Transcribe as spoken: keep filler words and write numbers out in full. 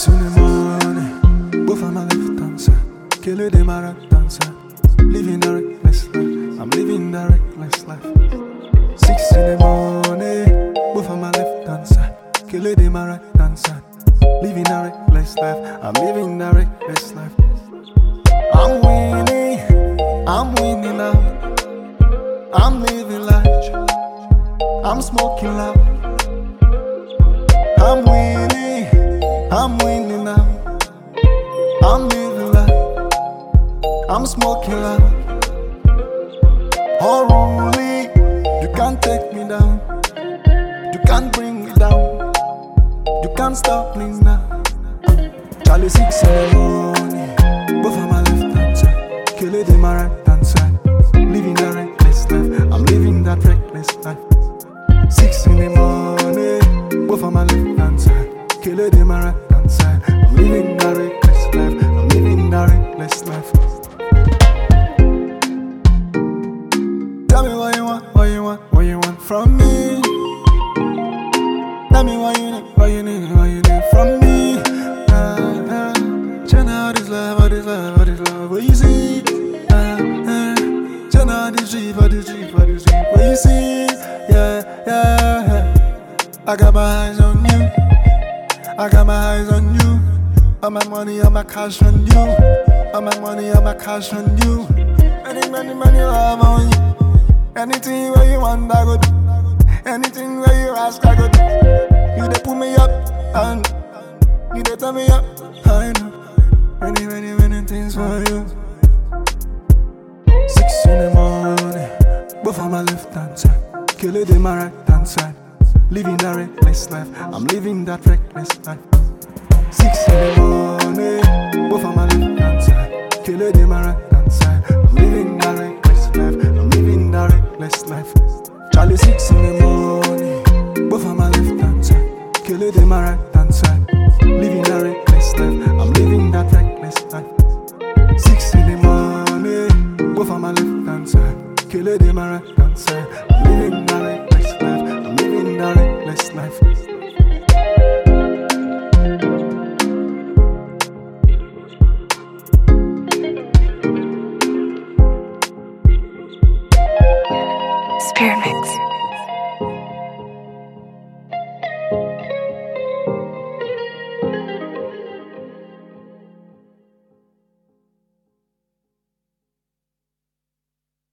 Six in the morning, both on my left hand side. Kill it in my right hand side. Living a reckless life, I'm living a reckless life. Six in the morning, both on my left hand side. Kill it in my right hand side. Living a reckless life, I'm living a reckless life. I'm winning, I'm winning now. I'm living large, I'm smoking loud. I'm winning, I'm winning now. I'm living large, I'm smoking loud. Unruly, you can't take me down. You can't bring me down. You can't stop me now. Charlie six in the morning, both on my left hand side. Kill it in my right hand side. Living a reckless life, I'm living that reckless life. Six in the morning, both on my left hand side. Kill it in my right hand side. I'm living that reckless life, I'm living that reckless life. Tell me what you want, what you want, what you want from me. Tell me what you need, what you need, what you need from me. Uh, uh, Jenna, all this love, all this love, all this love, what you see? Uh, uh, Jenna, all this dream, all this dream, all this dream, what you see? Yeah, yeah, yeah. I got my eyes on you. I got my eyes on you. All my money, all my cash on you. All my money, all my cash on you. Many, many, many love on you. Anything where you want, I go do. Anything where you ask, I go do. You dey pull me up, and you dey turn me up. I know many, many, many things for you. Six in the morning, both on my left hand side. Kill it in my right hand side. Living a reckless life, I'm living that reckless life. Six in the morning, both on my left hand side. Kill it in my right hand side. I'm living that reckless life, I'm living that reckless life. Charlie six in the morning, both on my left hand side. Kill it in my right hand side. Living a reckless life, I'm living that reckless life. Six in the morning, both on my left hand side. Kill it in my right hand side.